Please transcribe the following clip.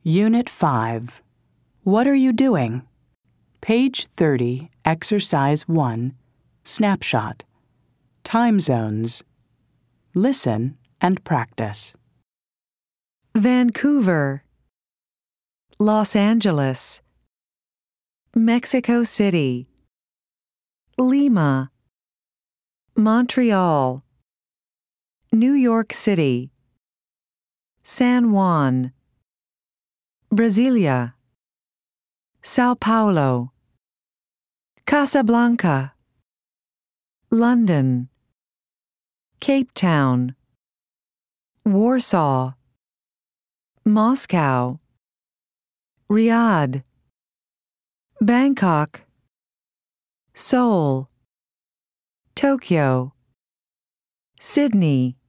Unit 5. What are you doing? Page 30, Exercise 1, Snapshot. Time zones. Listen and practice. Vancouver, Los Angeles, Mexico City, Lima, Montreal, New York City, San Juan, Brasilia, Sao Paulo, Casablanca, London, Cape Town, Warsaw, Moscow, Riyadh, Bangkok, Seoul, Tokyo, Sydney,